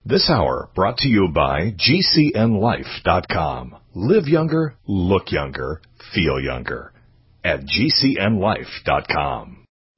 This hour brought to you by GCNLife.com. Live younger, look younger, feel younger. At GCNLife.com.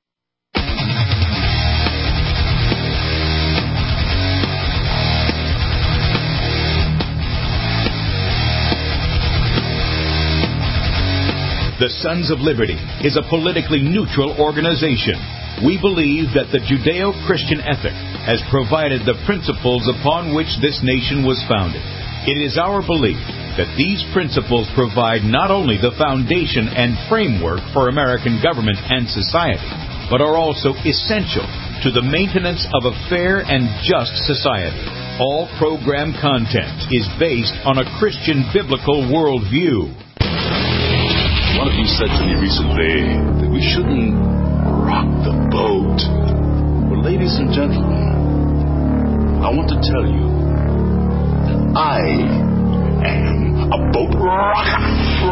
The Sons of Liberty is a politically neutral organization. We believe that the Judeo-Christian ethic has provided the principles upon which this nation was founded. It is our belief that these principles provide not only the foundation and framework for American government and society, but are also essential to the maintenance of a fair and just society. All program content is based on a Christian biblical worldview. One of you said to me recently that we shouldn't rock the boat. Well, ladies and gentlemen, I want to tell you that I am a boat rocker.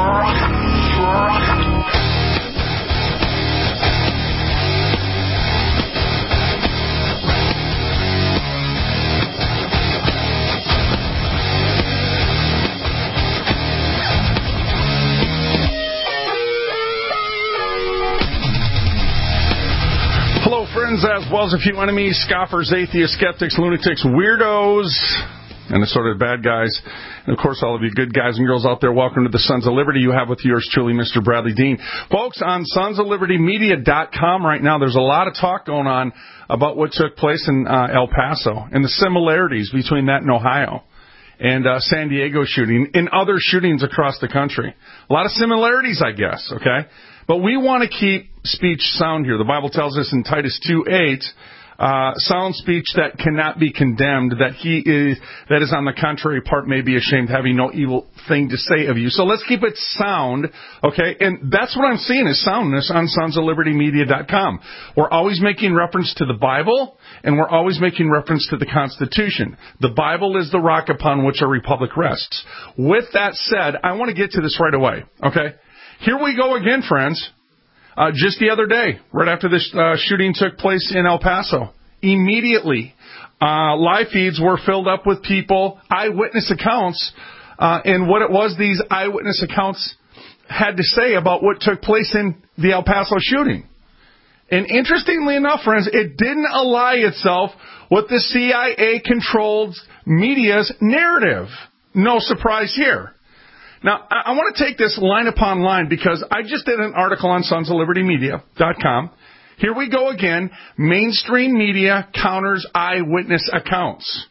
Hello, friends, as well as a few enemies, scoffers, atheists, skeptics, lunatics, weirdos, and assorted bad guys. And, of course, all of you good guys and girls out there, welcome to the Sons of Liberty. You have with yours truly, Mr. Bradley Dean. Folks, on sonsoflibertymedia.com right now, there's a lot of talk going on about what took place in El Paso and the similarities between that and Ohio and San Diego shooting and other shootings across the country. A lot of similarities, I guess, okay? But we want to keep speech sound here. The Bible tells us in Titus 2:8, sound speech that cannot be condemned, that is on the contrary part may be ashamed, having no evil thing to say of you. So let's keep it sound, okay? And that's what I'm seeing is soundness on sonsoflibertymedia.com. We're always making reference to the Bible, and we're always making reference to the Constitution. The Bible is the rock upon which our republic rests. With that said, I want to get to this right away, okay? Here we go again, friends. Just the other day, right after this shooting took place in El Paso, immediately, live feeds were filled up with people, eyewitness accounts, and what it was these eyewitness accounts had to say about what took place in the El Paso shooting. And interestingly enough, friends, it didn't ally itself with the CIA-controlled media's narrative. No surprise here. Now, I want to take this line upon line because I just did an article on sonsoflibertymedia.com. Here we go again. Mainstream media counters eyewitness accounts.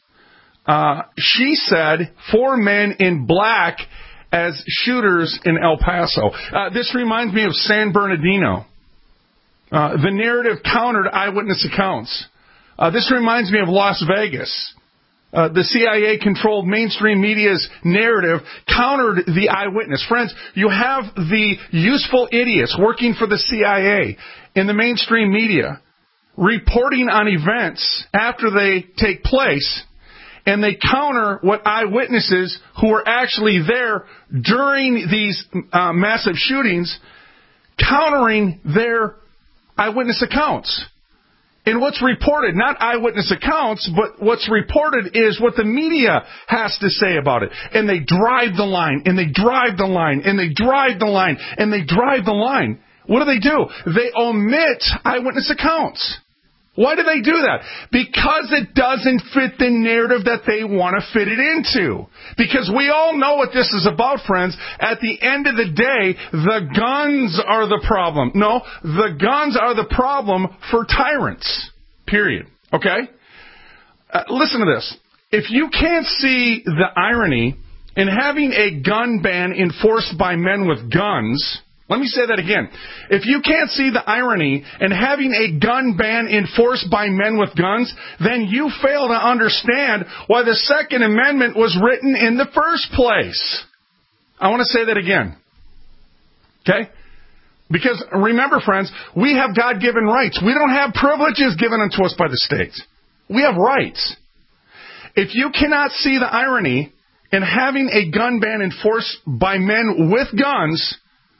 She said 4 men in black as shooters in El Paso. This reminds me of San Bernardino. The narrative countered eyewitness accounts. This reminds me of Las Vegas. The CIA-controlled mainstream media's narrative countered the eyewitness. Friends, you have the useful idiots working for the CIA in the mainstream media reporting on events after they take place, and they counter what eyewitnesses who were actually there during these massive shootings, countering their eyewitness accounts. And what's reported, not eyewitness accounts, but what's reported is what the media has to say about it. And they drive the line, and they drive the line, and they drive the line, and they drive the line. What do? They omit eyewitness accounts. Why do they do that? Because it doesn't fit the narrative that they want to fit it into. Because we all know what this is about, friends. At the end of the day, the guns are the problem. No, the guns are the problem for tyrants. Period. Okay? Listen to this. If you can't see the irony in having a gun ban enforced by men with guns... Let me say that again. If you can't see the irony in having a gun ban enforced by men with guns, then you fail to understand why the Second Amendment was written in the first place. I want to say that again. Okay? Because remember, friends, we have God-given rights. We don't have privileges given unto us by the state. We have rights. If you cannot see the irony in having a gun ban enforced by men with guns,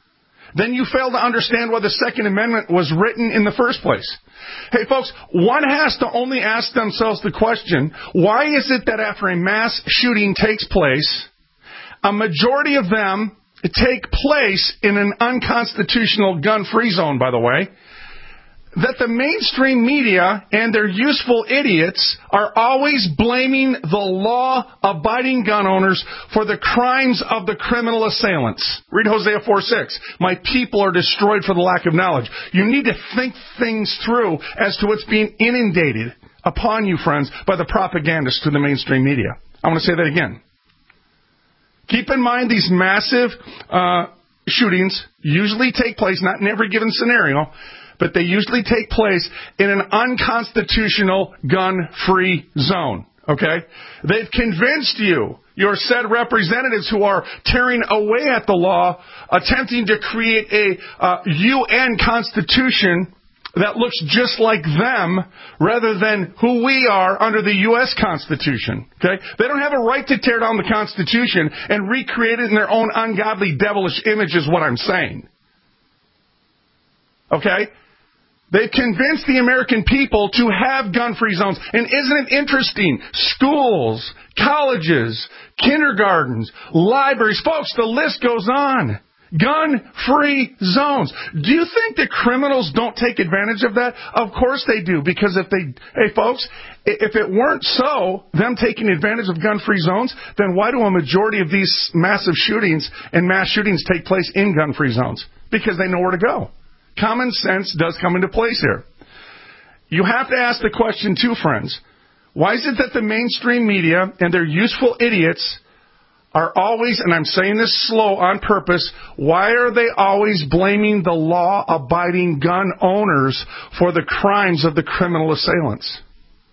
then you fail to understand why the Second Amendment was written in the first place. Hey, folks, one has to only ask themselves the question, why is it that after a mass shooting takes place, a majority of them take place in an unconstitutional gun-free zone, by the way, that the mainstream media and their useful idiots are always blaming the law-abiding gun owners for the crimes of the criminal assailants. Read Hosea 4:6. My people are destroyed for the lack of knowledge. You need to think things through as to what's being inundated upon you, friends, by the propagandists to the mainstream media. I want to say that again. Keep in mind these massive shootings usually take place, not in every given scenario, but they usually take place in an unconstitutional gun-free zone, okay? They've convinced you, your said representatives who are tearing away at the law, attempting to create a UN constitution that looks just like them rather than who we are under the U.S. Constitution, okay? They don't have a right to tear down the Constitution and recreate it in their own ungodly, devilish image is what I'm saying, okay? They've convinced the American people to have gun-free zones. And isn't it interesting? Schools, colleges, kindergartens, libraries. Folks, the list goes on. Gun-free zones. Do you think the criminals don't take advantage of that? Of course they do. Because hey folks, if it weren't so, them taking advantage of gun-free zones, then why do a majority of these massive shootings and mass shootings take place in gun-free zones? Because they know where to go. Common sense does come into place here. You have to ask the question too, friends. Why is it that the mainstream media and their useful idiots are always, and I'm saying this slow on purpose, why are they always blaming the law-abiding gun owners for the crimes of the criminal assailants?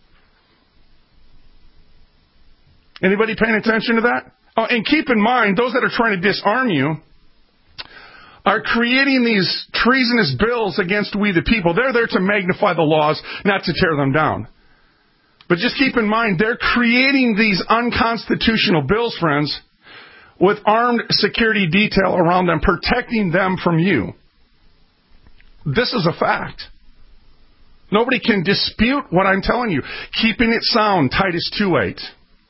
Anybody paying attention to that? Oh, and keep in mind, those that are trying to disarm you are creating these treasonous bills against we the people. They're there to magnify the laws, not to tear them down. But just keep in mind, they're creating these unconstitutional bills, friends, with armed security detail around them, protecting them from you. This is a fact. Nobody can dispute what I'm telling you. Keeping it sound, Titus 2:8.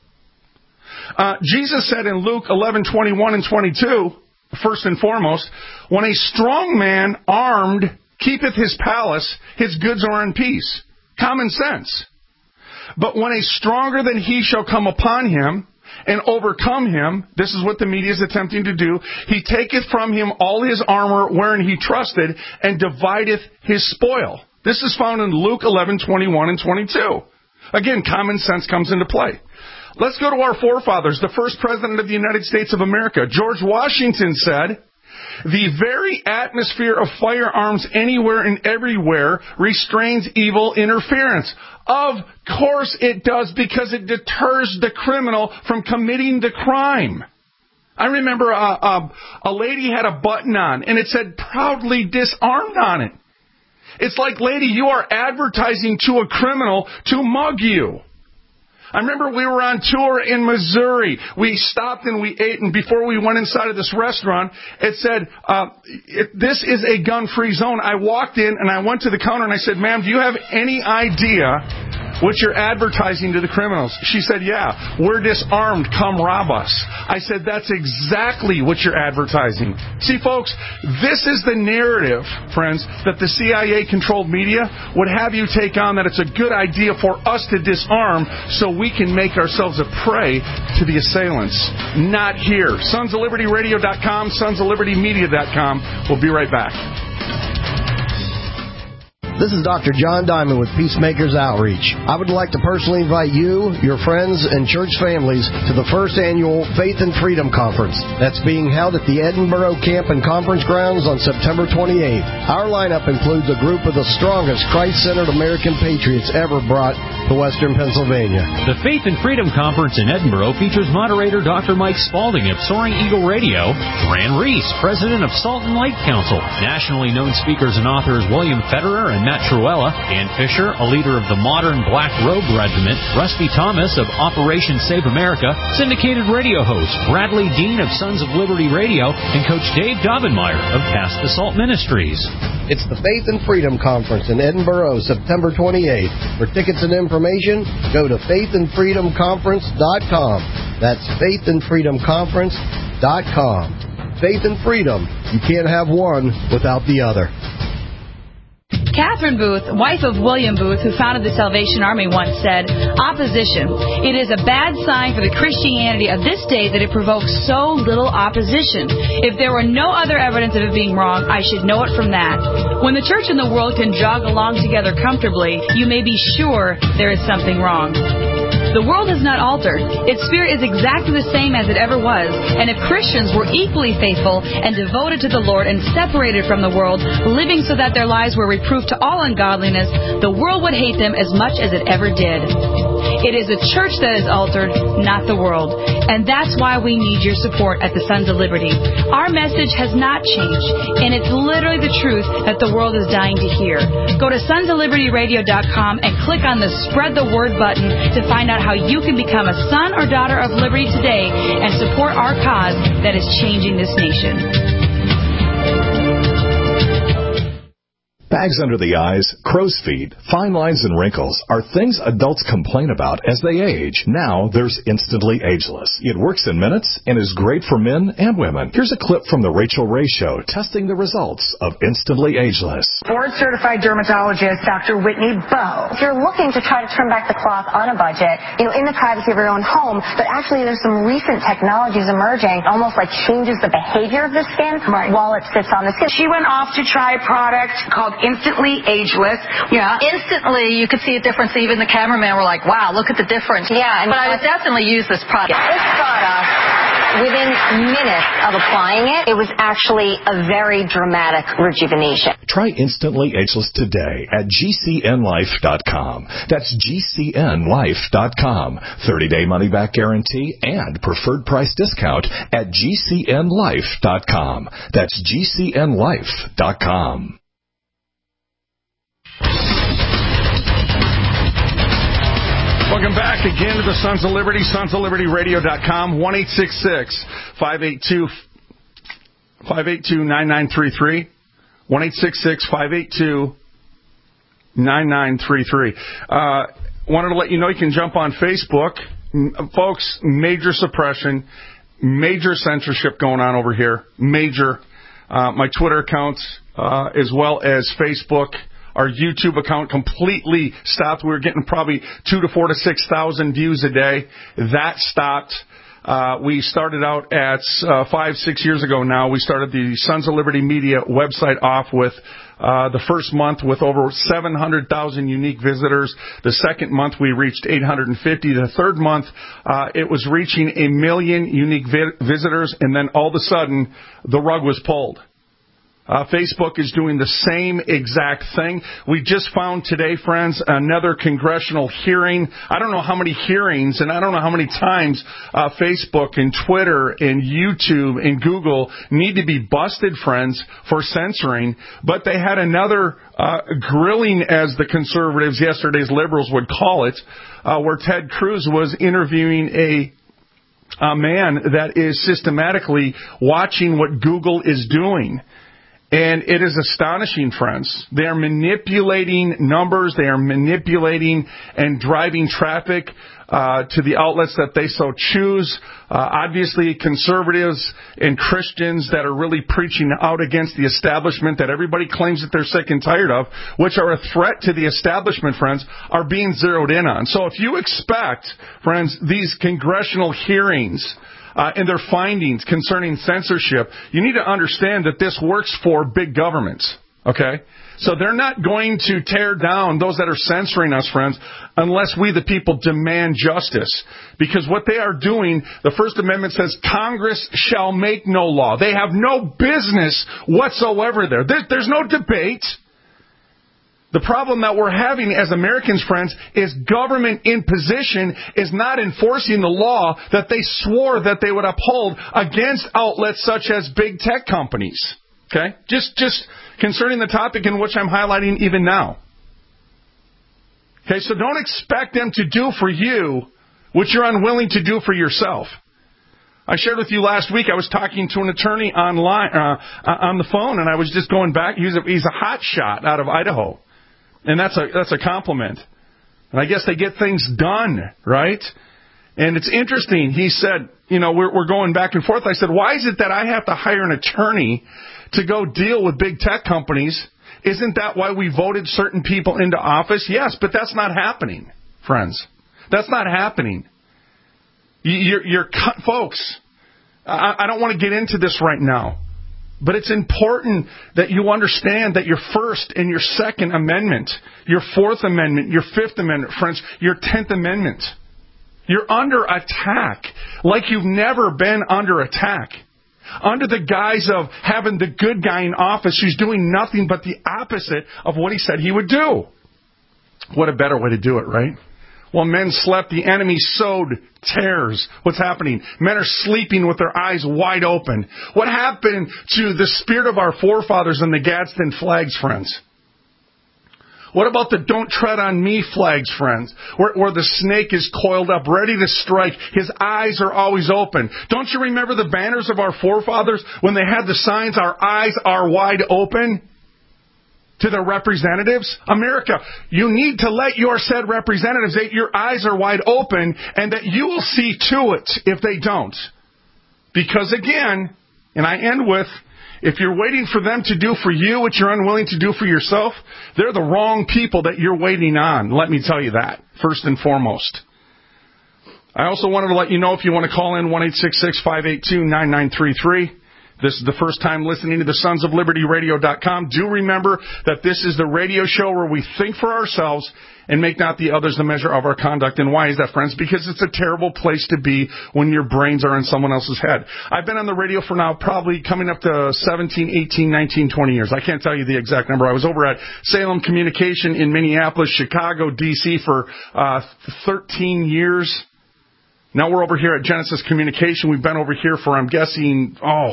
Jesus said in Luke 11:21 and 22, first and foremost, when a strong man armed keepeth his palace, his goods are in peace. Common sense. But when a stronger than he shall come upon him and overcome him, this is what the media is attempting to do, he taketh from him all his armor wherein he trusted and divideth his spoil. This is found in Luke 11:21 and 22. Again, common sense comes into play. Let's go to our forefathers. The first president of the United States of America, George Washington, said, the very atmosphere of firearms anywhere and everywhere restrains evil interference. Of course it does, because it deters the criminal from committing the crime. I remember a lady had a button on, and it said, proudly disarmed on it. It's like, lady, you are advertising to a criminal to mug you. I remember we were on tour in Missouri. We stopped and we ate, and before we went inside of this restaurant, it said, this is a gun-free zone. I walked in and I went to the counter and I said, ma'am, do you have any idea what you're advertising to the criminals? She said, yeah, we're disarmed, come rob us. I said, that's exactly what you're advertising. See, folks, this is the narrative, friends, that the CIA-controlled media would have you take on, that it's a good idea for us to disarm so we can make ourselves a prey to the assailants. Not here. SonsOfLibertyRadio.com, SonsOfLibertyMedia.com. We'll be right back. This is Dr. John Diamond with Peacemakers Outreach. I would like to personally invite you, your friends, and church families to the first annual Faith and Freedom Conference that's being held at the Edinboro Camp and Conference Grounds on September 28th. Our lineup includes a group of the strongest Christ-centered American patriots ever brought to Western Pennsylvania. The Faith and Freedom Conference in Edinboro features moderator Dr. Mike Spalding of Soaring Eagle Radio, Fran Reese, president of Salt and Light Council, nationally known speakers and authors William Federer and Matt Truella, Dan Fisher, a leader of the modern Black Robe Regiment, Rusty Thomas of Operation Save America, syndicated radio host Bradley Dean of Sons of Liberty Radio, and Coach Dave Daubenmire of Pass the Salt Ministries. It's the Faith and Freedom Conference in Edinburgh, September 28th. For tickets and information, go to faithandfreedomconference.com. That's faithandfreedomconference.com. Faith and freedom. You can't have one without the other. Catherine Booth, wife of William Booth, who founded the Salvation Army, once said, "Opposition. It is a bad sign for the Christianity of this day that it provokes so little opposition. If there were no other evidence of it being wrong, I should know it from that. When the church and the world can jog along together comfortably, you may be sure there is something wrong." The world has not altered. Its spirit is exactly the same as it ever was. And if Christians were equally faithful and devoted to the Lord and separated from the world, living so that their lives were reproof to all ungodliness, the world would hate them as much as it ever did. It is a church that is altered, not the world. And that's why we need your support at the Sons of Liberty. Our message has not changed, and it's literally the truth that the world is dying to hear. Go to sonsoflibertyradio.com and click on the Spread the Word button to find out how you can become a son or daughter of liberty today and support our cause that is changing this nation. Bags under the eyes, crow's feet, fine lines, and wrinkles are things adults complain about as they age. Now there's Instantly Ageless. It works in minutes and is great for men and women. Here's a clip from The Rachel Ray Show testing the results of Instantly Ageless. Board-certified dermatologist Dr. Whitney Bowe. If you're looking to try to turn back the clock on a budget, in the privacy of your own home, but actually there's some recent technologies emerging, almost like changes the behavior of the skin while it sits on the skin. She went off to try a product called Instantly Ageless. Yeah, instantly you could see a difference. Even the cameraman were like, wow, look at the difference. Yeah. But I would definitely use this product. This product, within minutes of applying it, it was actually a very dramatic rejuvenation. Try Instantly Ageless today at GCNlife.com. That's GCNlife.com. 30-day money-back guarantee and preferred price discount at GCNlife.com. That's GCNlife.com. Welcome back again to the Sons of Liberty, sonsoflibertyradio.com, 1-866-582-9933, 1-866-582-9933. Wanted to let you know you can jump on Facebook. Folks, major suppression, major censorship going on over here, major. My Twitter account, as well as Facebook. Our YouTube account completely stopped. We were getting probably 2,000 to 4,000 to 6,000 views a day. That stopped. We started out at 5-6 years ago now. We started the Sons of Liberty Media website off with the first month with over 700,000 unique visitors. The second month we reached 850. The third month it was reaching 1 million unique visitors, and then all of a sudden the rug was pulled. Facebook is doing the same exact thing. We just found today, friends, another congressional hearing. I don't know how many hearings and I don't know how many times Facebook and Twitter and YouTube and Google need to be busted, friends, for censoring. But they had another grilling, as the conservatives, yesterday's liberals, would call it, where Ted Cruz was interviewing a man that is systematically watching what Google is doing. And it is astonishing, friends. They are manipulating numbers. They are manipulating and driving traffic to the outlets that they so choose. Obviously, conservatives and Christians that are really preaching out against the establishment that everybody claims that they're sick and tired of, which are a threat to the establishment, friends, are being zeroed in on. So if you expect, friends, these congressional hearings and their findings concerning censorship, you need to understand that this works for big governments, okay? So they're not going to tear down those that are censoring us, friends, unless we, the people, demand justice. Because what they are doing, the First Amendment says, Congress shall make no law. They have no business whatsoever there. There's no debate. The problem that we're having as Americans, friends, is government in position is not enforcing the law that they swore that they would uphold against outlets such as big tech companies. Okay? Just concerning the topic in which I'm highlighting even now. Okay, so don't expect them to do for you what you're unwilling to do for yourself. I shared with you last week, I was talking to an attorney online on the phone, and I was just going back. He's a hot shot out of Idaho, and that's a compliment. And I guess they get things done, right? And it's interesting. He said, we're going back and forth. I said, why is it that I have to hire an attorney to go deal with big tech companies? Isn't that why we voted certain people into office? Yes, but that's not happening, friends. That's not happening. Folks, I don't want to get into this right now, but it's important that you understand that your First and your Second Amendment, your Fourth Amendment, your Fifth Amendment, friends, your 10th Amendment, you're under attack like you've never been under attack. Under the guise of having the good guy in office who's doing nothing but the opposite of what he said he would do. What a better way to do it, right? While men slept, the enemy sowed tares. What's happening? Men are sleeping with their eyes wide open. What happened to the spirit of our forefathers and the Gadsden flags, friends? What about the don't tread on me flags, friends? Where the snake is coiled up, ready to strike. His eyes are always open. Don't you remember the banners of our forefathers when they had the signs, our eyes are wide open? To their representatives? America, you need to let your said representatives that your eyes are wide open and that you will see to it if they don't. Because again, and I end with, if you're waiting for them to do for you what you're unwilling to do for yourself, they're the wrong people that you're waiting on. Let me tell you that, first and foremost. I also wanted to let you know if you want to call in 1-866-582-9933. This is the first time listening to the Sons of Liberty Radio.com. Do remember that this is the radio show where we think for ourselves and make not the others the measure of our conduct. And why is that, friends? Because it's a terrible place to be when your brains are in someone else's head. I've been on the radio for now probably coming up to 17, 18, 19, 20 years. I can't tell you the exact number. I was over at Salem Communication in Minneapolis, Chicago, D.C. for 13 years. Now we're over here at Genesis Communication. We've been over here for, I'm guessing,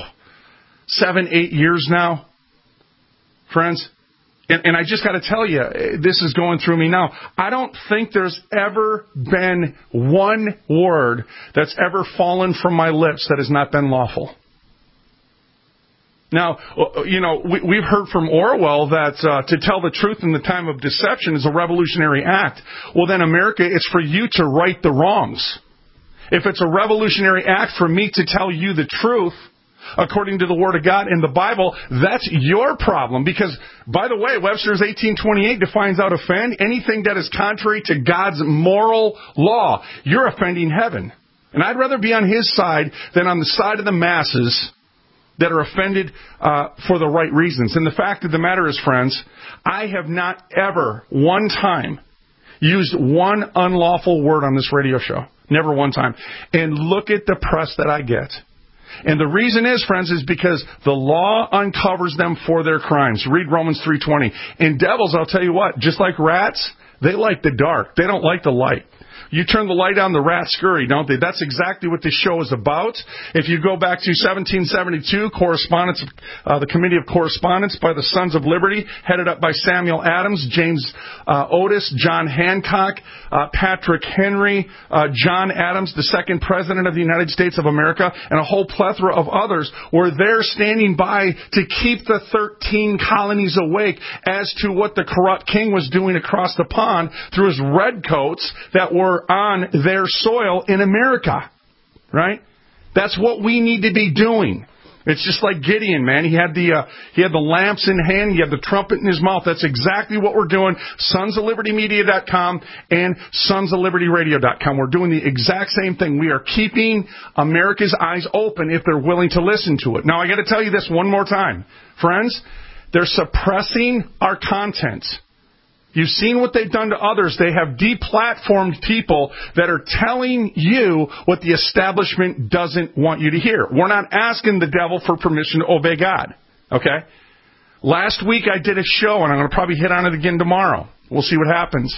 7, 8 years now, friends. And I just got to tell you, this is going through me now. I don't think there's ever been one word that's ever fallen from my lips that has not been lawful. Now, we've heard from Orwell that to tell the truth in the time of deception is a revolutionary act. Well, then, America, it's for you to right the wrongs. If it's a revolutionary act for me to tell you the truth, according to the Word of God in the Bible, that's your problem. Because, by the way, Webster's 1828 defines out offend anything that is contrary to God's moral law. You're offending heaven. And I'd rather be on His side than on the side of the masses that are offended for the right reasons. And the fact of the matter is, friends, I have not ever one time used one unlawful word on this radio show. Never one time. And look at the press that I get. And the reason is, friends, is because the law uncovers them for their crimes. Read Romans 3:20. And devils, I'll tell you what, just like rats, they like the dark. They don't like the light. You turn the light on, the rats scurry, don't they? That's exactly what this show is about. If you go back to 1772, correspondence, the Committee of Correspondence by the Sons of Liberty, headed up by Samuel Adams, James Otis, John Hancock, Patrick Henry, John Adams, the second President of the United States of America, and a whole plethora of others were there standing by to keep the 13 colonies awake as to what the corrupt king was doing across the pond through his redcoats that were on their soil in America, right? That's what we need to be doing. It's just like Gideon, man. He had the lamps in hand. He had the trumpet in his mouth. That's exactly what we're doing. SonsOfLibertyMedia.com and SonsOfLibertyRadio.com. We're doing the exact same thing. We are keeping America's eyes open if they're willing to listen to it. Now, I got to tell you this one more time. Friends, they're suppressing our content. You've seen what they've done to others. They have deplatformed people that are telling you what the establishment doesn't want you to hear. We're not asking the devil for permission to obey God. Okay? Last week I did a show, and I'm going to probably hit on it again tomorrow. We'll see what happens.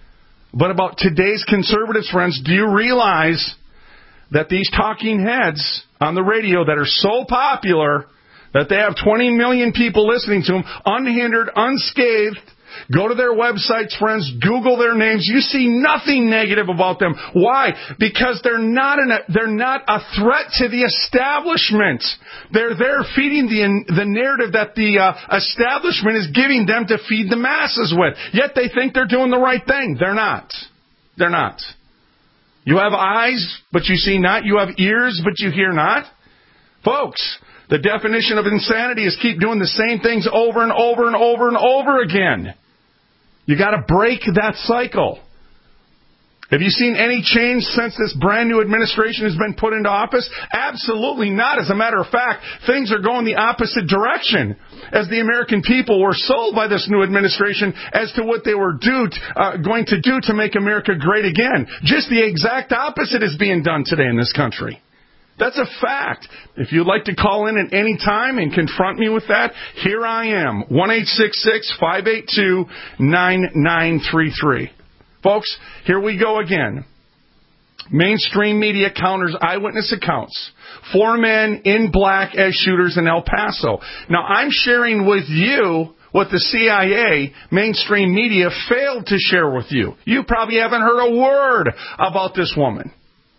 But about today's conservatives, friends, do you realize that these talking heads on the radio that are so popular, that they have 20 million people listening to them, unhindered, unscathed. Go to their websites, friends. Google their names. You see nothing negative about them. Why? Because they're not a threat to the establishment. They're there feeding the narrative that the establishment is giving them to feed the masses with. Yet they think they're doing the right thing. They're not. They're not. You have eyes, but you see not. You have ears, but you hear not. Folks, the definition of insanity is keep doing the same things over and over and over and over again. You got to break that cycle. Have you seen any change since this brand new administration has been put into office? Absolutely not. As a matter of fact, things are going the opposite direction as the American people were sold by this new administration as to what they were going to do to make America great again. Just the exact opposite is being done today in this country. That's a fact. If you'd like to call in at any time and confront me with that, here I am, 1-866-582-9933. Folks, here we go again. Mainstream media counters eyewitness accounts. 4 men in black as shooters in El Paso. Now, I'm sharing with you what the CIA, mainstream media, failed to share with you. You probably haven't heard a word about this woman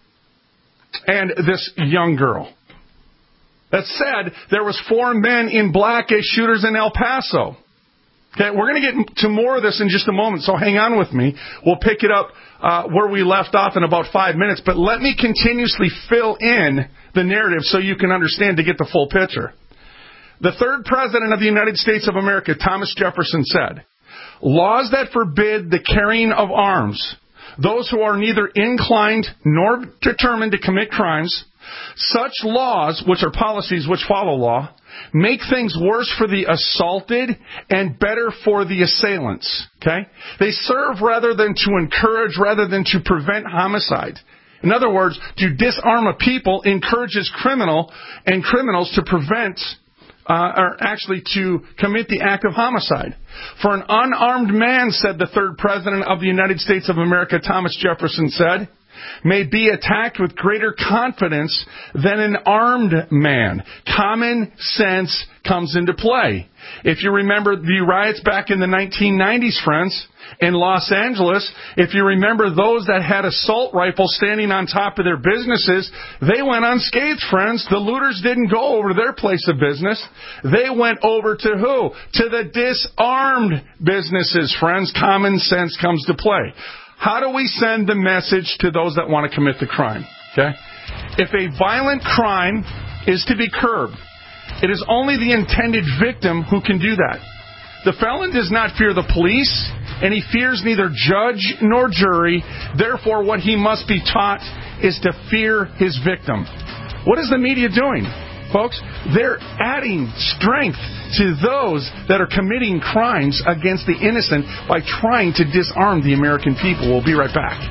and this young girl. That said, there was 4 men in black as shooters in El Paso. Okay, we're going to get to more of this in just a moment, so hang on with me. We'll pick it up where we left off in about 5 minutes, but let me continuously fill in the narrative so you can understand to get the full picture. The 3rd President of the United States of America, Thomas Jefferson, said, "Laws that forbid the carrying of arms, those who are neither inclined nor determined to commit crimes, such laws, which are policies which follow law, make things worse for the assaulted and better for the assailants." Okay? They serve rather than to encourage, rather than to prevent homicide. In other words, to disarm a people encourages criminals to prevent or actually to commit the act of homicide. For an unarmed man, said the 3rd President of the United States of America, Thomas Jefferson said, may be attacked with greater confidence than an armed man. Common sense comes into play. If you remember the riots back in the 1990s, friends, in Los Angeles, if you remember those that had assault rifles standing on top of their businesses, they went unscathed, friends. The looters didn't go over to their place of business. They went over to who? To the disarmed businesses, friends. Common sense comes to play. How do we send the message to those that want to commit the crime? Okay? If a violent crime is to be curbed, it is only the intended victim who can do that. The felon does not fear the police, and he fears neither judge nor jury. Therefore, what he must be taught is to fear his victim. What is the media doing, folks? They're adding strength to those that are committing crimes against the innocent by trying to disarm the American people. We'll be right back.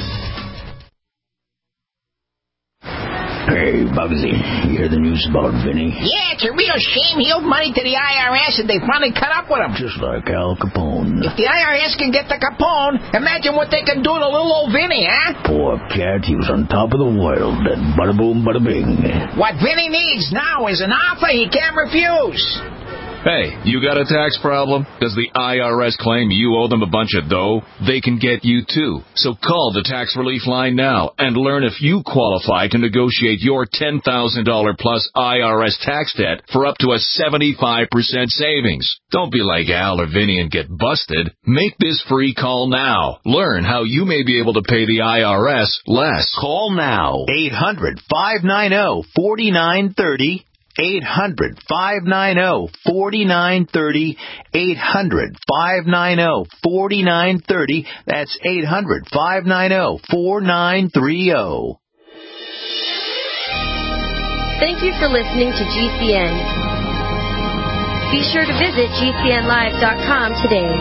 Hey, Bugsy, you hear the news about Vinny? Yeah, it's a real shame. He owed money to the IRS, and they finally cut up with him. Just like Al Capone. If the IRS can get the Capone, imagine what they can do to little old Vinny, huh? Poor cat, he was on top of the world, and bada boom, bada bing. What Vinny needs now is an offer he can't refuse. Hey, you got a tax problem? Does the IRS claim you owe them a bunch of dough? They can get you too. So call the Tax Relief Line now and learn if you qualify to negotiate your $10,000 plus IRS tax debt for up to a 75% savings. Don't be like Al or Vinny and get busted. Make this free call now. Learn how you may be able to pay the IRS less. Call now. 800-590-4930. 800-590-4930. 800-590-4930. That's 800-590-4930. Thank you for listening to GCN. Be sure to visit GCNlive.com today.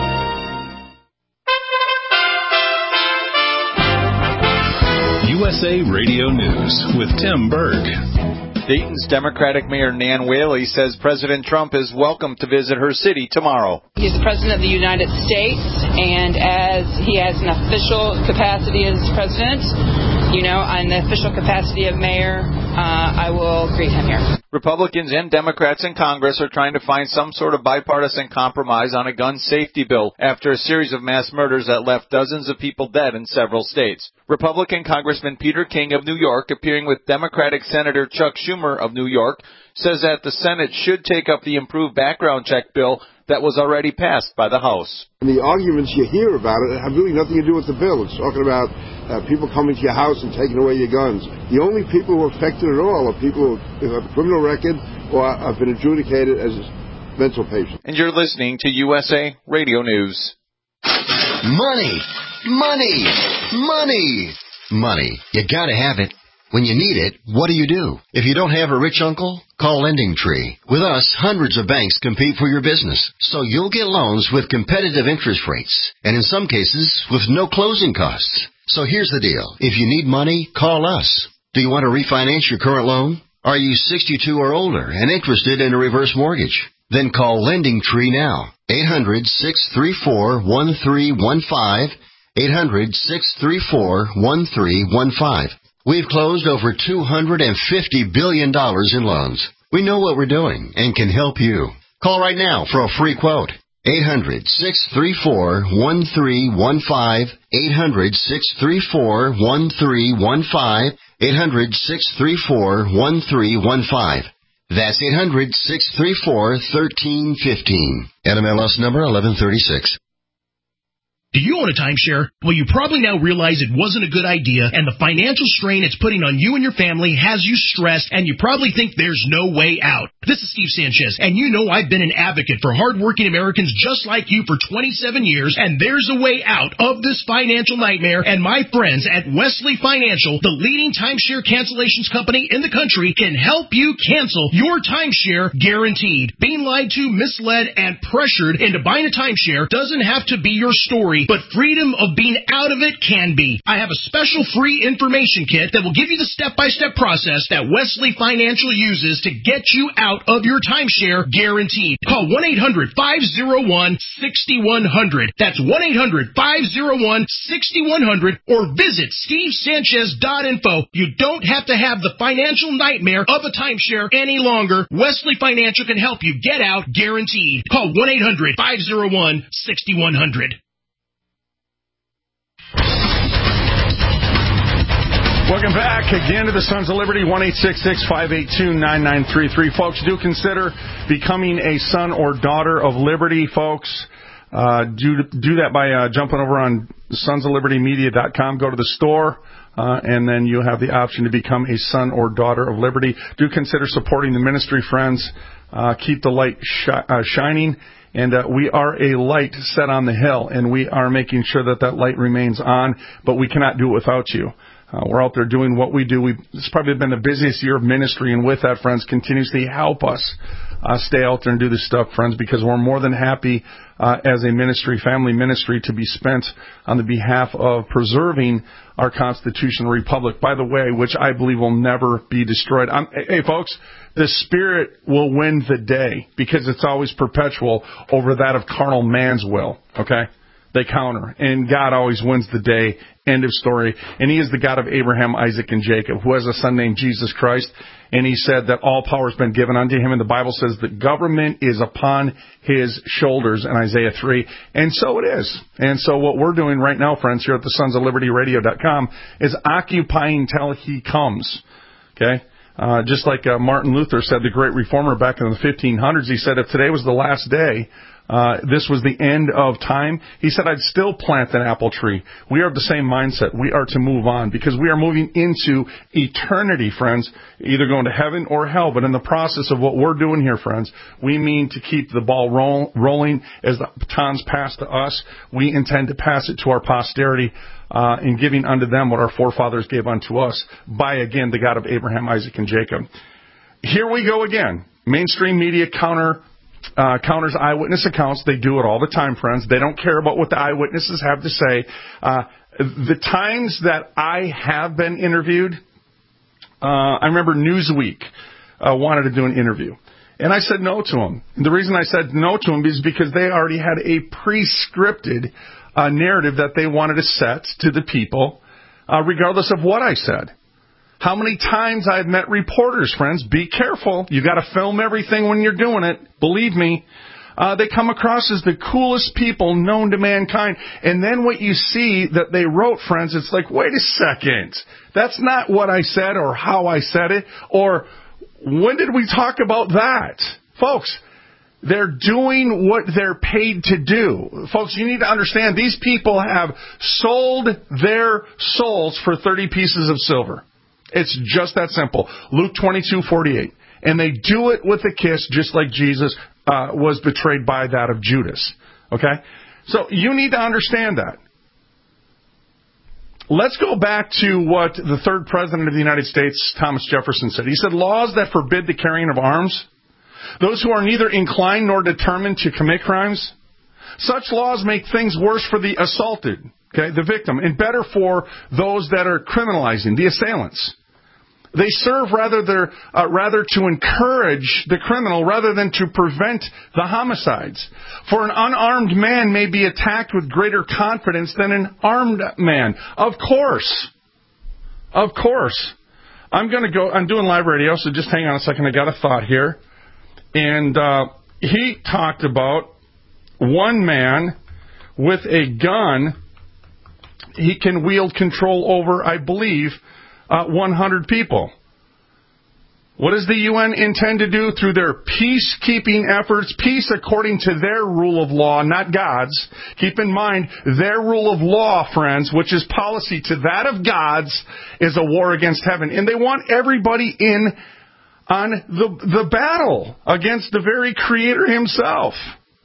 USA Radio News with Tim Berg. Dayton's Democratic Mayor Nan Whaley says President Trump is welcome to visit her city tomorrow. He's the President of the United States, and as he has an official capacity as President, in the official capacity of Mayor, I will greet him here. Republicans and Democrats in Congress are trying to find some sort of bipartisan compromise on a gun safety bill after a series of mass murders that left dozens of people dead in several states. Republican Congressman Peter King of New York, appearing with Democratic Senator Chuck Schumer of New York, says that the Senate should take up the improved background check bill that was already passed by the House. And the arguments you hear about it have really nothing to do with the bill. It's talking about people coming to your house and taking away your guns. The only people who are affected at all are people who have a criminal record or have been adjudicated as mental patients. And you're listening to USA Radio News. Money, money, money, money. You gotta have it. When you need it, what do? If you don't have a rich uncle, call Lending Tree. With us, hundreds of banks compete for your business, so you'll get loans with competitive interest rates, and in some cases, with no closing costs. So here's the deal. If you need money, call us. Do you want to refinance your current loan? Are you 62 or older and interested in a reverse mortgage? Then call Lending Tree now. 800-634-1315. 800-634-1315. We've closed over $250 billion in loans. We know what we're doing and can help you. Call right now for a free quote. 800-634-1315. 800-634-1315. 800-634-1315. That's 800-634-1315. NMLS number 1136. Do you own a timeshare? Well, you probably now realize it wasn't a good idea, and the financial strain it's putting on you and your family has you stressed, and you probably think there's no way out. This is Steve Sanchez, and you know I've been an advocate for hardworking Americans just like you for 27 years, and there's a way out of this financial nightmare, and my friends at Wesley Financial, the leading timeshare cancellations company in the country, can help you cancel your timeshare guaranteed. Being lied to, misled, and pressured into buying a timeshare doesn't have to be your story, but freedom of being out of it can be. I have a special free information kit that will give you the step-by-step process that Wesley Financial uses to get you out of your timeshare guaranteed. Call 1-800-501-6100. That's 1-800-501-6100 or visit stevesanchez.info. You don't have to have the financial nightmare of a timeshare any longer. Wesley Financial can help you get out guaranteed. Call 1-800-501-6100. Welcome back again to the Sons of Liberty, 1-866-582-9933. Folks, do consider becoming a son or daughter of Liberty, folks. Do that by jumping over on sonsoflibertymedia.com. Go to the store, and then you have the option to become a son or daughter of Liberty. Do consider supporting the ministry, friends. Keep the light shining. And we are a light set on the hill, and we are making sure that that light remains on, but we cannot do it without you. We're out there doing what we do. It's probably been the busiest year of ministry, and with that, friends, continuously help us stay out there and do this stuff, friends, because we're more than happy as a ministry, family ministry, to be spent on the behalf of preserving our constitutional republic, by the way, which I believe will never be destroyed. Hey, folks, the Spirit will win the day because it's always perpetual over that of carnal man's will, okay? They counter, and God always wins the day. End of story. And He is the God of Abraham, Isaac, and Jacob, who has a son named Jesus Christ. And He said that all power has been given unto Him. And the Bible says the government is upon His shoulders in Isaiah 3. And so it is. And so what we're doing right now, friends, here at the sonsoflibertyradio.com is occupying till He comes. Okay? Just like Martin Luther said, the great reformer back in the 1500s, he said, if today was the last day, this was the end of time, he said, I'd still plant an apple tree. We are of the same mindset. We are to move on because we are moving into eternity, friends, either going to heaven or hell. But in the process of what we're doing here, friends, we mean to keep the ball rolling as the batons pass to us. We intend to pass it to our posterity, in giving unto them what our forefathers gave unto us by, again, the God of Abraham, Isaac, and Jacob. Here we go again. Mainstream media counters eyewitness accounts. They do it all the time, friends. They don't care about what the eyewitnesses have to say. The times that I have been interviewed, I remember Newsweek wanted to do an interview. And I said no to them. The reason I said no to them is because they already had a pre-scripted narrative that they wanted to set to the people, regardless of what I said. How many times I've met reporters, friends, be careful. You got to film everything when you're doing it. Believe me. They come across as the coolest people known to mankind. And then what you see that they wrote, friends, it's like, wait a second. That's not what I said or how I said it. Or when did we talk about that? Folks, they're doing what they're paid to do. Folks, you need to understand these people have sold their souls for 30 pieces of silver. It's just that simple. Luke 22:48. And they do it with a kiss, just like Jesus was betrayed by that of Judas. Okay? So you need to understand that. Let's go back to what the third president of the United States, Thomas Jefferson, said. He said, laws that forbid the carrying of arms, those who are neither inclined nor determined to commit crimes, such laws make things worse for the assaulted, okay, the victim, and better for those that are criminalizing, the assailants. They serve rather to encourage the criminal rather than to prevent the homicides. For an unarmed man may be attacked with greater confidence than an armed man. Of course. I'm doing live radio, so just hang on a second. I got a thought here. And he talked about one man with a gun. He can wield control over, I believe, 100 people. What does the UN intend to do through their peacekeeping efforts? Peace according to their rule of law, not God's. Keep in mind, their rule of law, friends, which is policy to that of God's, is a war against heaven. And they want everybody in on the battle against the very Creator himself.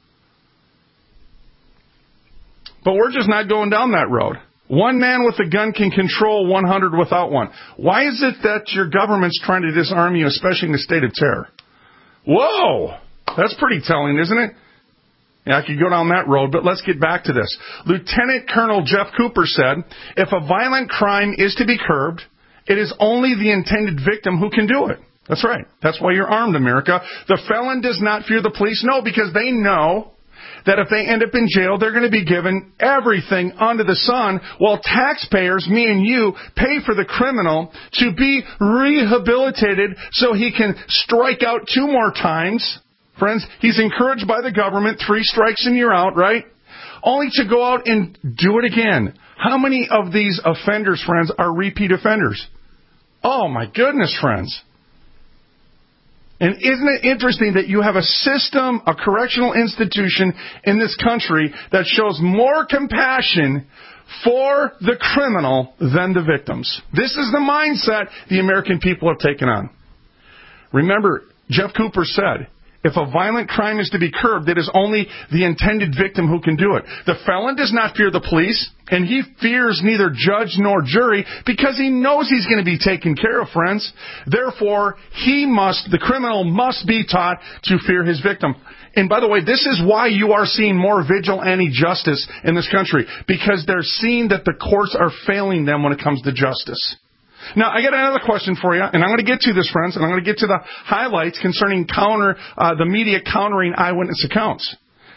But we're just not going down that road. One man with a gun can control 100 without one. Why is it that your government's trying to disarm you, especially in a state of terror? Whoa! That's pretty telling, isn't it? Yeah, I could go down that road, but let's get back to this. Lieutenant Colonel Jeff Cooper said, if a violent crime is to be curbed, it is only the intended victim who can do it. That's right. That's why you're armed, America. The felon does not fear the police. No, because they know that if they end up in jail, they're going to be given everything under the sun, while taxpayers, me and you, pay for the criminal to be rehabilitated so he can strike out 2 more times. Friends, he's encouraged by the government, 3 strikes and you're out, right? Only to go out and do it again. How many of these offenders, friends, are repeat offenders? Oh, my goodness, friends. And isn't it interesting that you have a system, a correctional institution in this country that shows more compassion for the criminal than the victims? This is the mindset the American people have taken on. Remember, Jeff Cooper said, if a violent crime is to be curbed, it is only the intended victim who can do it. The felon does not fear the police, and he fears neither judge nor jury because he knows he's going to be taken care of, friends. Therefore, the criminal must be taught to fear his victim. And by the way, this is why you are seeing more vigilante justice in this country, because they're seeing that the courts are failing them when it comes to justice. Now, I got another question for you, and I'm going to get to this, friends, and I'm going to get to the highlights concerning the media countering eyewitness accounts.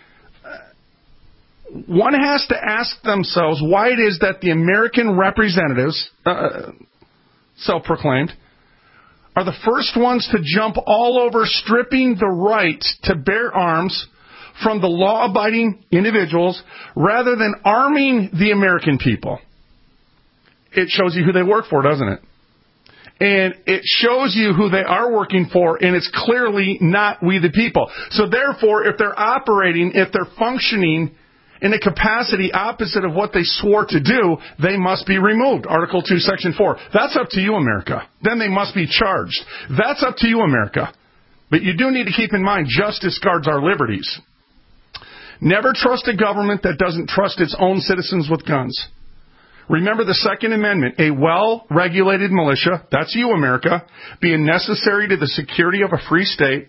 One has to ask themselves why it is that the American representatives, self-proclaimed, are the first ones to jump all over stripping the right to bear arms from the law-abiding individuals rather than arming the American people. It shows you who they work for, doesn't it? And it shows you who they are working for, and it's clearly not we the people. So therefore, if they're operating, if they're functioning in a capacity opposite of what they swore to do, they must be removed. Article 2, Section 4. That's up to you, America. Then they must be charged. That's up to you, America. But you do need to keep in mind, justice guards our liberties. Never trust a government that doesn't trust its own citizens with guns. Remember the Second Amendment, a well-regulated militia, that's you, America, being necessary to the security of a free state.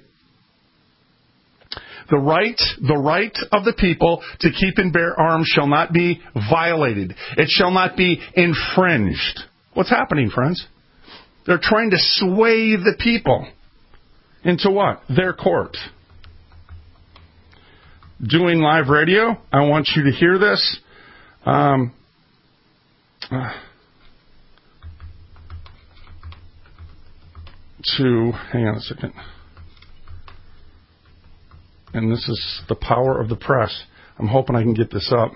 The right of the people to keep and bear arms shall not be violated. It shall not be infringed. What's happening, friends? They're trying to sway the people into what? Their court. Doing live radio, I want you to hear this. to, hang on a second. And this is the power of the press. I'm hoping I can get this up.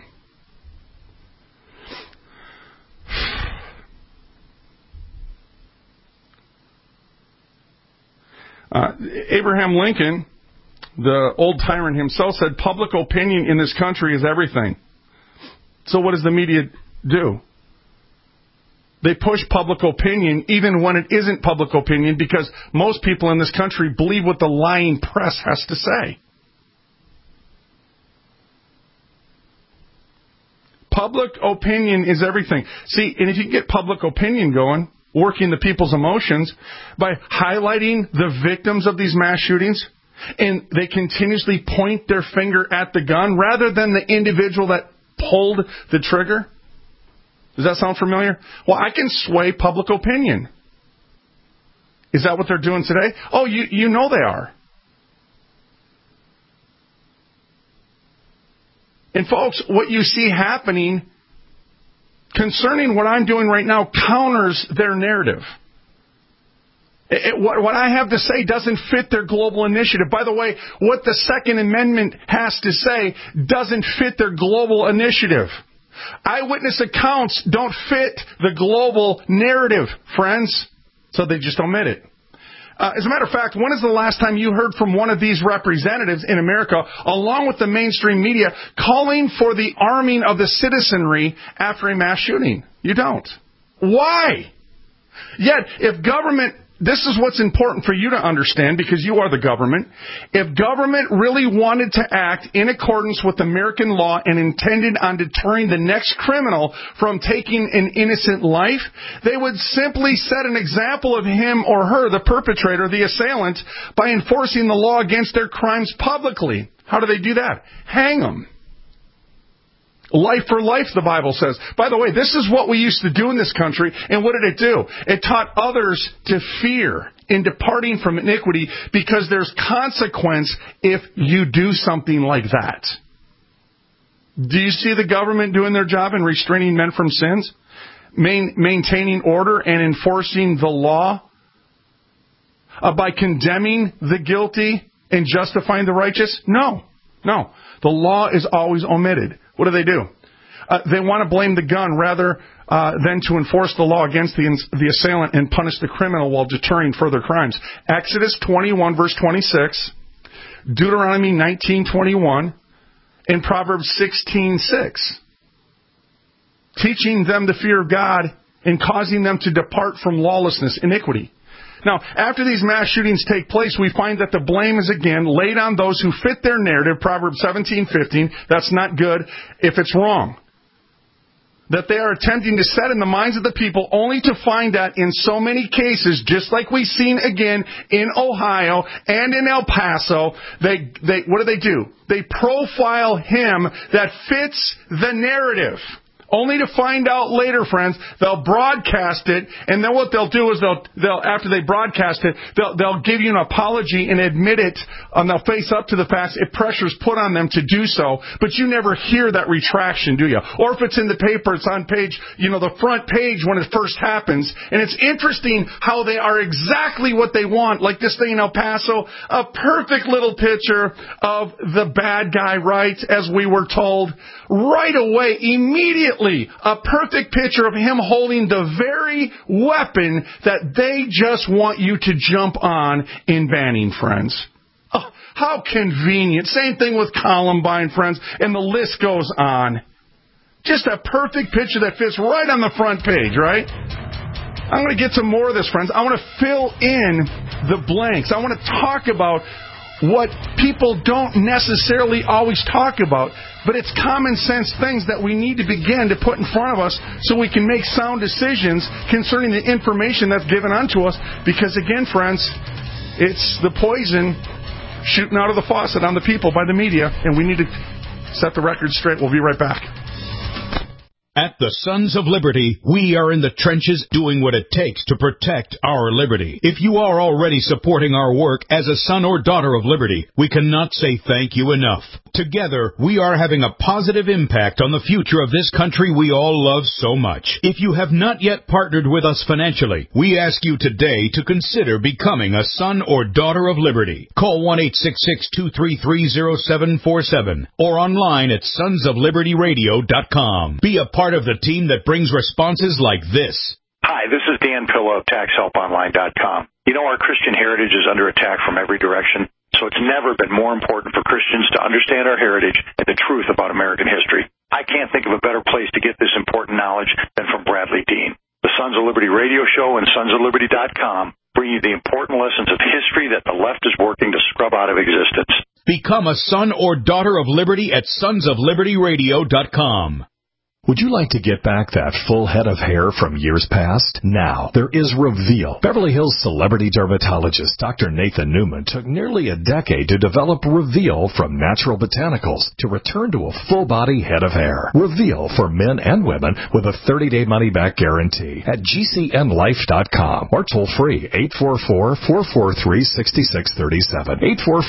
Abraham Lincoln, the old tyrant himself, said public opinion in this country is everything. So what does the media do? They push public opinion even when it isn't public opinion, because most people in this country believe what the lying press has to say. Public opinion is everything. See, and if you get public opinion going, working the people's emotions by highlighting the victims of these mass shootings, and they continuously point their finger at the gun rather than the individual that pulled the trigger. Does that sound familiar? Well, I can sway public opinion. Is that what they're doing today? Oh, you know they are. And folks, what you see happening concerning what I'm doing right now counters their narrative. What I have to say doesn't fit their global initiative. By the way, what the Second Amendment has to say doesn't fit their global initiative. Eyewitness accounts don't fit the global narrative, friends. So they just omit it. As a matter of fact, when is the last time you heard from one of these representatives in America, along with the mainstream media, calling for the arming of the citizenry after a mass shooting? You don't. Why? Yet, if government... This is what's important for you to understand, because you are the government. If government really wanted to act in accordance with American law and intended on deterring the next criminal from taking an innocent life, they would simply set an example of him or her, the perpetrator, the assailant, by enforcing the law against their crimes publicly. How do they do that? Hang them. Life for life, the Bible says. By the way, this is what we used to do in this country, and what did it do? It taught others to fear in departing from iniquity, because there's consequence if you do something like that. Do you see the government doing their job in restraining men from sins? Maintaining order and enforcing the law? By condemning the guilty and justifying the righteous? No. The law is always omitted. What do? They want to blame the gun rather than to enforce the law against the assailant and punish the criminal while deterring further crimes. Exodus 21, verse 26, Deuteronomy 19:21, and Proverbs 16:6. Teaching them the fear of God and causing them to depart from lawlessness, iniquity. Now, after these mass shootings take place, we find that the blame is again laid on those who fit their narrative, Proverbs 17:15. That's not good if it's wrong. That they are attempting to set in the minds of the people, only to find that in so many cases, just like we've seen again in Ohio and in El Paso, what do? They profile him that fits the narrative. Only to find out later, friends, they'll broadcast it, and then what they'll do is they'll after they broadcast it, they'll give you an apology and admit it, and they'll face up to the facts if pressure's put on them to do so, but you never hear that retraction, do you? Or if it's in the paper, it's on page, the front page when it first happens, and it's interesting how they are exactly what they want, like this thing in El Paso, a perfect little picture of the bad guy, right, as we were told, right away, immediately, a perfect picture of him holding the very weapon that they just want you to jump on in banning, friends. Oh, how convenient. Same thing with Columbine, friends, and the list goes on. Just a perfect picture that fits right on the front page, right? I'm going to get some more of this, friends. I want to fill in the blanks. I want to talk about what people don't necessarily always talk about, but it's common sense things that we need to begin to put in front of us so we can make sound decisions concerning the information that's given unto us. Because again, friends, it's the poison shooting out of the faucet on the people by the media, and we need to set the record straight. We'll be right back. At the Sons of Liberty, we are in the trenches doing what it takes to protect our liberty. If you are already supporting our work as a son or daughter of liberty, we cannot say thank you enough. Together, we are having a positive impact on the future of this country we all love so much. If you have not yet partnered with us financially, we ask you today to consider becoming a son or daughter of liberty. Call 1-866-233-0747 or online at sonsoflibertyradio.com. Be a part of the team that brings responses like this. Hi, this is Dan Pillow of TaxHelpOnline.com. You know, our Christian heritage is under attack from every direction. So it's never been more important for Christians to understand our heritage and the truth about American history. I can't think of a better place to get this important knowledge than from Bradley Dean. The Sons of Liberty radio show and sonsofliberty.com bring you the important lessons of history that the left is working to scrub out of existence. Become a son or daughter of liberty at sonsoflibertyradio.com. Would you like to get back that full head of hair from years past? Now, there is Reveal. Beverly Hills celebrity dermatologist Dr. Nathan Newman took nearly a decade to develop Reveal from natural botanicals to return to a full-body head of hair. Reveal for men and women with a 30-day money-back guarantee at GCNlife.com or toll-free 844-443-6637.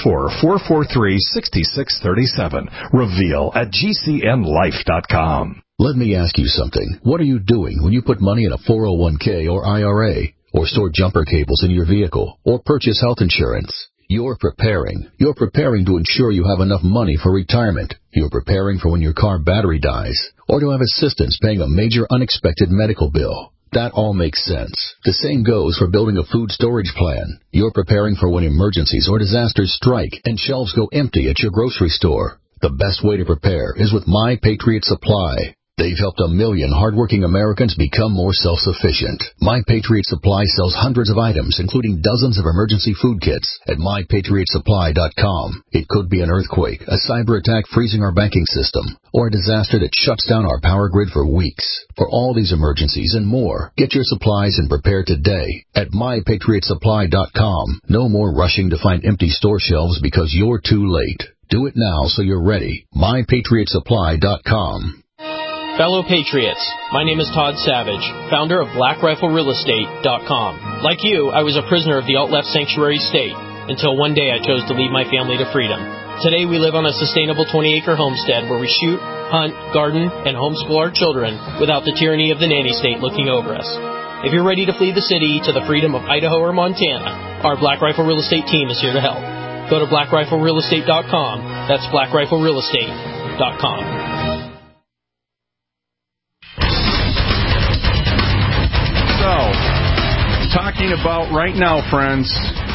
844-443-6637. Reveal at GCNlife.com. Let me ask you something. What are you doing when you put money in a 401k or IRA, or store jumper cables in your vehicle, or purchase health insurance? You're preparing. You're preparing to ensure you have enough money for retirement. You're preparing for when your car battery dies, or to have assistance paying a major unexpected medical bill. That all makes sense. The same goes for building a food storage plan. You're preparing for when emergencies or disasters strike and shelves go empty at your grocery store. The best way to prepare is with My Patriot Supply. They've helped 1 million hardworking Americans become more self-sufficient. My Patriot Supply sells hundreds of items, including dozens of emergency food kits at MyPatriotSupply.com. It could be an earthquake, a cyber attack freezing our banking system, or a disaster that shuts down our power grid for weeks. For all these emergencies and more, get your supplies and prepare today at MyPatriotSupply.com. No more rushing to find empty store shelves because you're too late. Do it now so you're ready. MyPatriotSupply.com. Fellow Patriots, my name is Todd Savage, founder of BlackRifleRealEstate.com. Like you, I was a prisoner of the alt-left sanctuary state until one day I chose to lead my family to freedom. Today we live on a sustainable 20-acre homestead where we shoot, hunt, garden, and homeschool our children without the tyranny of the nanny state looking over us. If you're ready to flee the city to the freedom of Idaho or Montana, our Black Rifle Real Estate team is here to help. Go to BlackRifleRealEstate.com. That's BlackRifleRealEstate.com. Talking about right now, friends,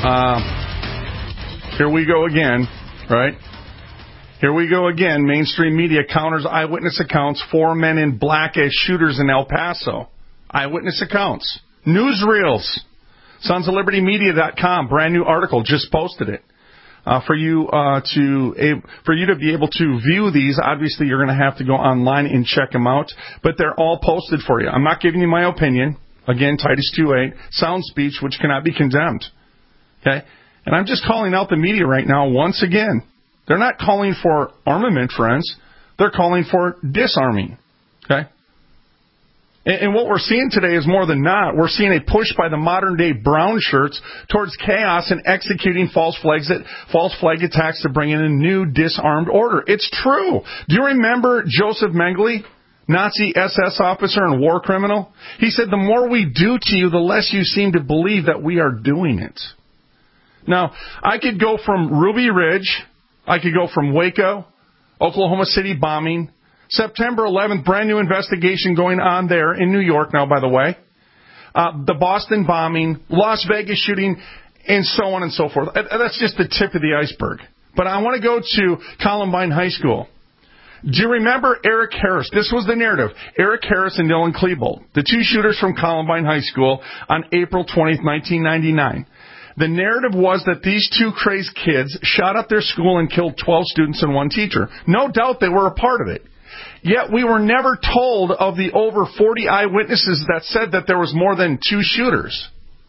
here we go again, right? Here we go again. Mainstream media counters eyewitness accounts, 4 men in black as shooters in El Paso. Eyewitness accounts. Newsreels. SonsOfLibertyMedia.com, brand new article, just posted it. For you to be able to view these, obviously you're going to have to go online and check them out, but they're all posted for you. I'm not giving you my opinion. Again, Titus 2:8, sound speech which cannot be condemned. Okay? And I'm just calling out the media right now once again. They're not calling for armament, friends. They're calling for disarming. Okay? And what we're seeing today is more than not, we're seeing a push by the modern-day brown shirts towards chaos and executing false flag attacks to bring in a new disarmed order. It's true. Do you remember Joseph Mengele? Nazi SS officer and war criminal? He said, the more we do to you, the less you seem to believe that we are doing it. Now, I could go from Ruby Ridge, I could go from Waco, Oklahoma City bombing, September 11th, brand new investigation going on there in New York now, by the way, the Boston bombing, Las Vegas shooting, and so on and so forth. That's just the tip of the iceberg. But I want to go to Columbine High School. Do you remember Eric Harris? This was the narrative. Eric Harris and Dylan Klebold, the two shooters from Columbine High School on April 20th, 1999. The narrative was that these two crazed kids shot up their school and killed 12 students and 1 teacher. No doubt they were a part of it. Yet we were never told of the over 40 eyewitnesses that said that there was more than 2 shooters.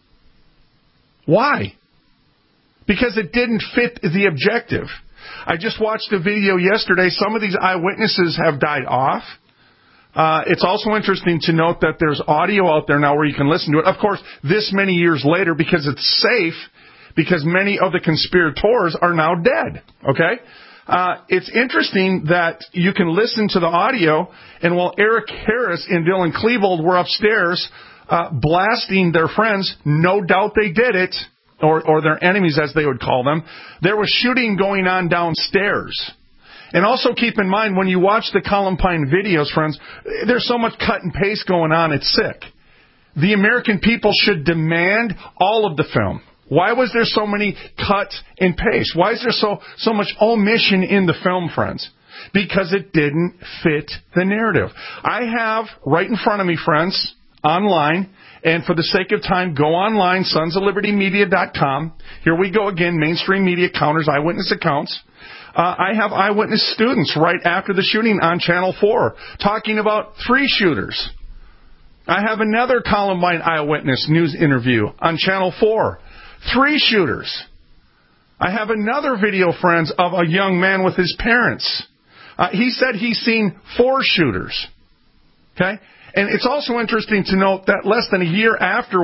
Why? Because it didn't fit the objective. I just watched a video yesterday. Some of these eyewitnesses have died off. It's also interesting to note that there's audio out there now where you can listen to it. Of course, this many years later, because it's safe, because many of the conspirators are now dead. Okay? it's interesting that you can listen to the audio, and while Eric Harris and Dylan Klebold were upstairs blasting their friends, no doubt they did it, or their enemies as they would call them, there was shooting going on downstairs. And also keep in mind, when you watch the Columbine videos, friends, there's so much cut and paste going on, it's sick. The American people should demand all of the film. Why was there so many cut and paste? Why is there so much omission in the film, friends? Because it didn't fit the narrative. I have right in front of me, friends, online, and for the sake of time, go online, sonsoflibertymedia.com. Here we go again, mainstream media counters, eyewitness accounts. I have eyewitness students right after the shooting on Channel 4 talking about 3 shooters. I have another Columbine eyewitness news interview on Channel 4. 3 shooters. I have another video, friends, of a young man with his parents. He said he's seen 4 shooters. Okay? And it's also interesting to note that less than a year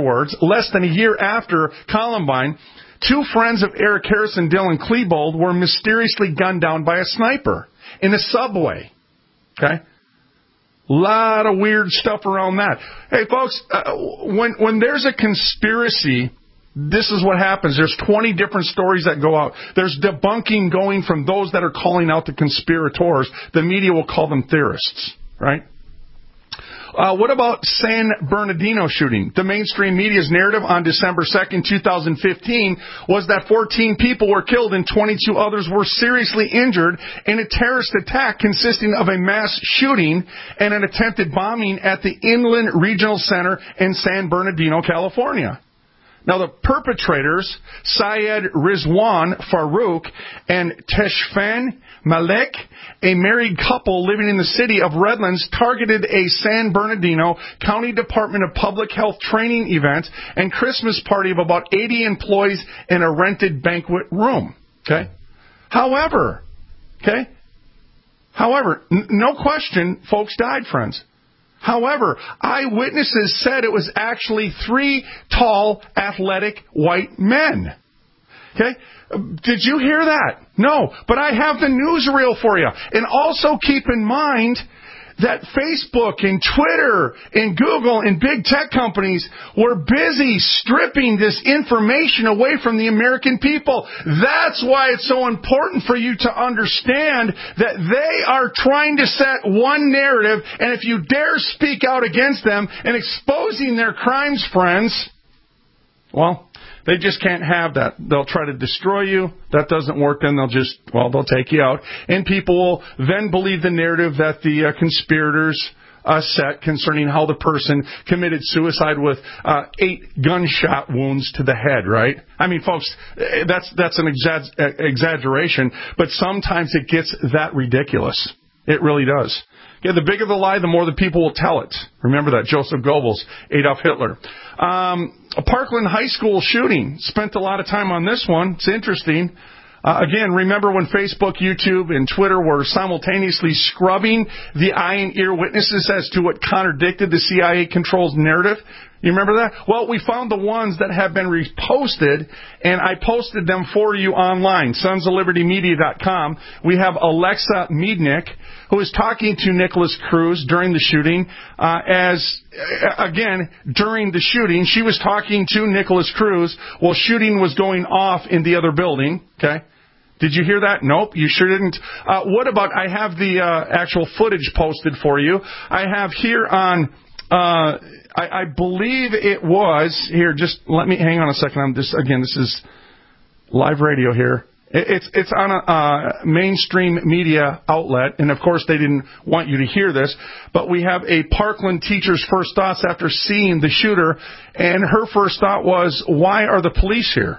after Columbine, 2 friends of Eric Harris and Dylan Klebold were mysteriously gunned down by a sniper in a subway. Okay? A lot of weird stuff around that. Hey, folks, when there's a conspiracy, this is what happens. There's 20 different stories that go out. There's debunking going from those that are calling out the conspirators. The media will call them theorists, right? What about San Bernardino shooting? The mainstream media's narrative on December 2nd, 2015 was that 14 people were killed and 22 others were seriously injured in a terrorist attack consisting of a mass shooting and an attempted bombing at the Inland Regional Center in San Bernardino, California. Now, the perpetrators, Syed Rizwan Farouk and Teshfan Malik, a married couple living in the city of Redlands, targeted a San Bernardino County Department of Public Health training event and Christmas party of about 80 employees in a rented banquet room. Okay? However, no question, folks died, friends. However, eyewitnesses said it was actually 3 tall, athletic white men. Okay? Did you hear that? No. But I have the newsreel for you. And also keep in mind that Facebook and Twitter and Google and big tech companies were busy stripping this information away from the American people. That's why it's so important for you to understand that they are trying to set one narrative, and if you dare speak out against them and exposing their crimes, friends, well, they just can't have that. They'll try to destroy you. That doesn't work. Then they'll take you out. And people will then believe the narrative that the conspirators set concerning how the person committed suicide with 8 gunshot wounds to the head, right? I mean, folks, that's an exaggeration, but sometimes it gets that ridiculous. It really does. Yeah, the bigger the lie, the more the people will tell it. Remember that. Joseph Goebbels, Adolf Hitler. A Parkland High School shooting. Spent a lot of time on this one. It's interesting. Again, remember when Facebook, YouTube, and Twitter were simultaneously scrubbing the eye and ear witnesses as to what contradicted the CIA-controlled narrative? You remember that? Well, we found the ones that have been reposted, and I posted them for you online, sonsoflibertymedia.com. We have Alexa Miednik, who is talking to Nicholas Cruz during the shooting. During the shooting, she was talking to Nicholas Cruz while shooting was going off in the other building. Okay. Did you hear that? Nope, you sure didn't. What about, I have the actual footage posted for you. I have here on... I believe it was here. Just let me hang on a second. This is live radio here. It's on a mainstream media outlet, and of course they didn't want you to hear this. But we have a Parkland teacher's first thoughts after seeing the shooter, and her first thought was, "Why are the police here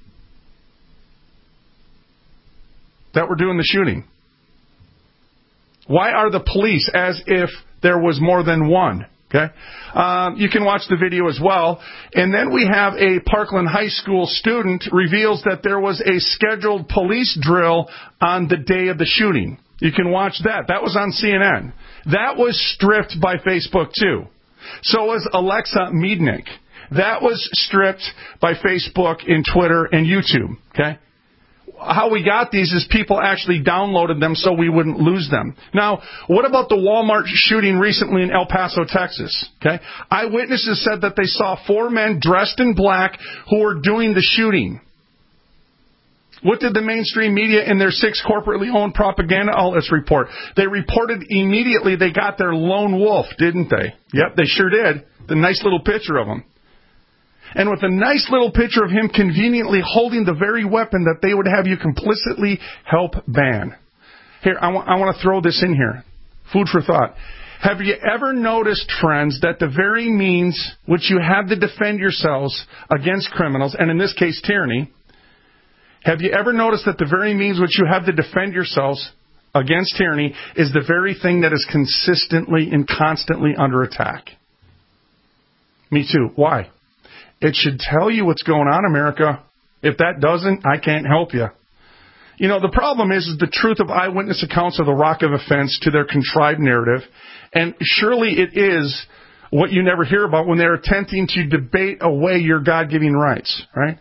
that were doing the shooting? Why are the police?" As if there was more than one. Okay, you can watch the video as well. And then we have a Parkland High School student reveals that there was a scheduled police drill on the day of the shooting. You can watch that. That was on CNN. That was stripped by Facebook too. So was Alexa Miednik. That was stripped by Facebook and Twitter and YouTube. Okay. how we got these is people actually downloaded them so we wouldn't lose them. Now, what about the Walmart shooting recently in El Paso, Texas? Okay, eyewitnesses said that they saw 4 men dressed in black who were doing the shooting. What did the mainstream media and their 6 corporately owned propaganda outlets report? They reported immediately they got their lone wolf, didn't they? Yep, they sure did. The nice little picture of him. And with a nice little picture of him conveniently holding the very weapon that they would have you complicitly help ban. Here, I want to throw this in here. Food for thought. Have you ever noticed, friends, that the very means which you have to defend yourselves against criminals, and in this case tyranny, have you ever noticed that the very means which you have to defend yourselves against tyranny is the very thing that is consistently and constantly under attack? Me too. Why? It should tell you what's going on, America. If that doesn't, I can't help you. You know, the problem is the truth of eyewitness accounts are the rock of offense to their contrived narrative. And surely it is what you never hear about when they're attempting to debate away your God-given rights, right?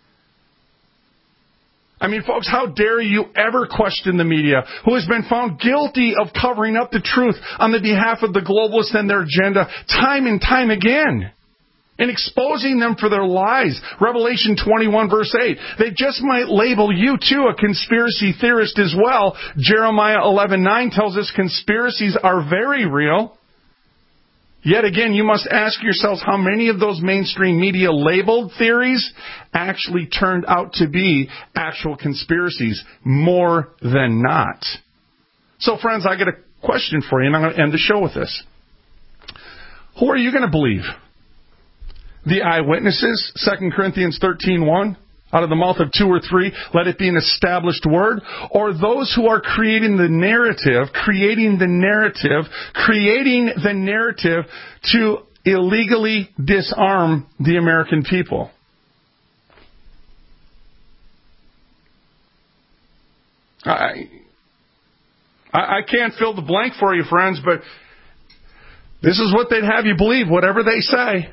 I mean, folks, how dare you ever question the media, who has been found guilty of covering up the truth on the behalf of the globalists and their agenda time and time again, and exposing them for their lies. Revelation 21, verse 8. They just might label you, too, a conspiracy theorist as well. Jeremiah 11:9 tells us conspiracies are very real. Yet again, you must ask yourselves how many of those mainstream media labeled theories actually turned out to be actual conspiracies. More than not. So, friends, I got a question for you, and I'm going to end the show with this. Who are you going to believe? The eyewitnesses, 2 Corinthians 13:1, out of the mouth of 2 or 3, let it be an established word, or those who are creating the narrative to illegally disarm the American people? I can't fill the blank for you, friends, but this is what they'd have you believe, whatever they say.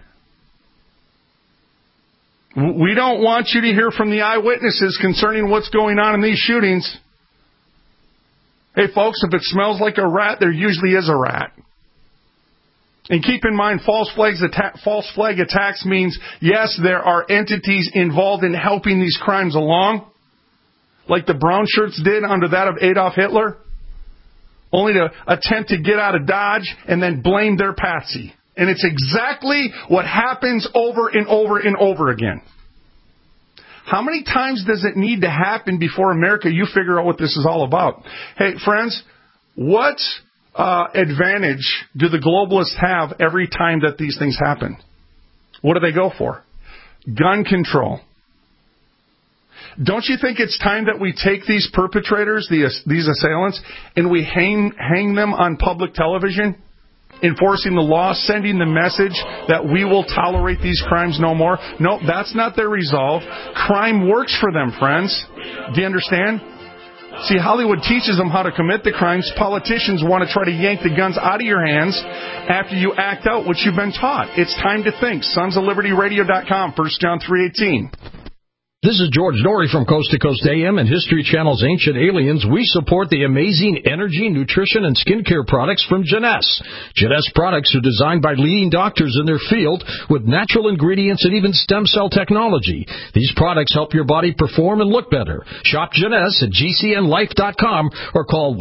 We don't want you to hear from the eyewitnesses concerning what's going on in these shootings. Hey, folks, if it smells like a rat, there usually is a rat. And keep in mind, false flag attacks means, yes, there are entities involved in helping these crimes along, like the brown shirts did under that of Adolf Hitler, only to attempt to get out of Dodge and then blame their patsy. And it's exactly what happens over and over and over again. How many times does it need to happen before America, you figure out what this is all about? Hey, friends, what advantage do the globalists have every time that these things happen? What do they go for? Gun control. Don't you think it's time that we take these perpetrators, these assailants, and we hang them on public television? Enforcing the law, sending the message that we will tolerate these crimes no more. No, that's not their resolve. Crime works for them, friends. Do you understand? See, Hollywood teaches them how to commit the crimes. Politicians want to try to yank the guns out of your hands after you act out what you've been taught. It's time to think. SonsOfLibertyRadio.com, 1 John 3:18. This is George Norrie from Coast to Coast AM and History Channel's Ancient Aliens. We support the amazing energy, nutrition, and skincare products from Jeunesse. Jeunesse products are designed by leading doctors in their field with natural ingredients and even stem cell technology. These products help your body perform and look better. Shop Jeunesse at GCNlife.com or call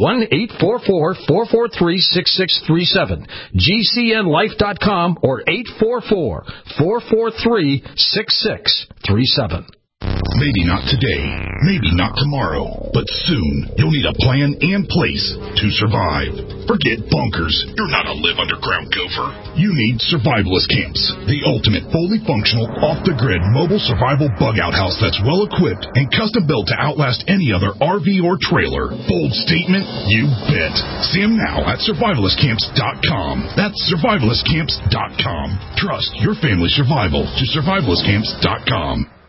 1-844-443-6637. GCNlife.com or 844-443-6637. Maybe not today, maybe not tomorrow, but soon you'll need a plan and place to survive. Forget bunkers. You're not a live underground gopher. You need survivalist camps, the ultimate fully functional, off-the-grid mobile survival bug-out house that's well-equipped and custom-built to outlast any other RV or trailer. Bold statement? You bet. See them now at survivalistcamps.com. That's survivalistcamps.com. Trust your family's survival to survivalistcamps.com.